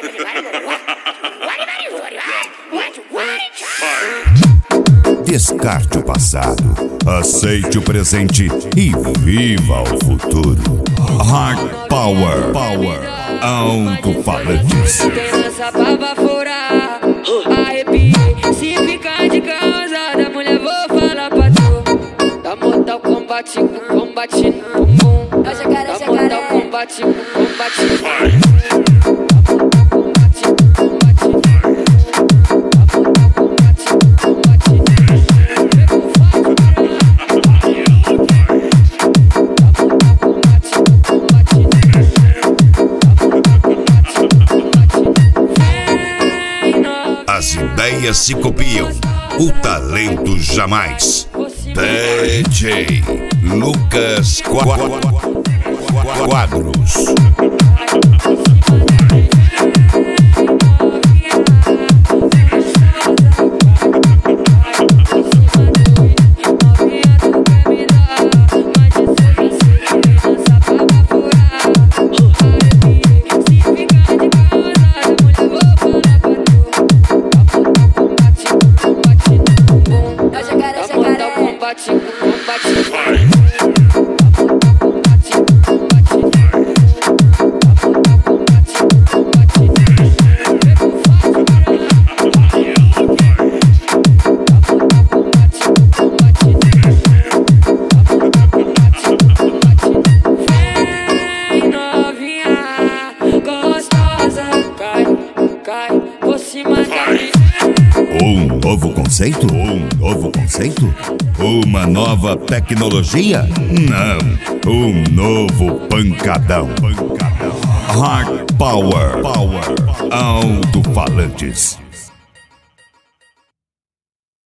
Descarte o passado, aceite o presente e viva o futuro. Hard Power, alto-falantes. Tem nossa baba furar, arrepiei. Se ficar de causada, mulher, vou falar pra tu. Dá mortal combate no combate no bumbum. Dá mortal combate no combate no bumbum. As ideias se copiam, o talento jamais. DJ Lucas Quadros. Um novo conceito? Uma nova tecnologia? Não, um novo pancadão. Hard Power, alto-falantes.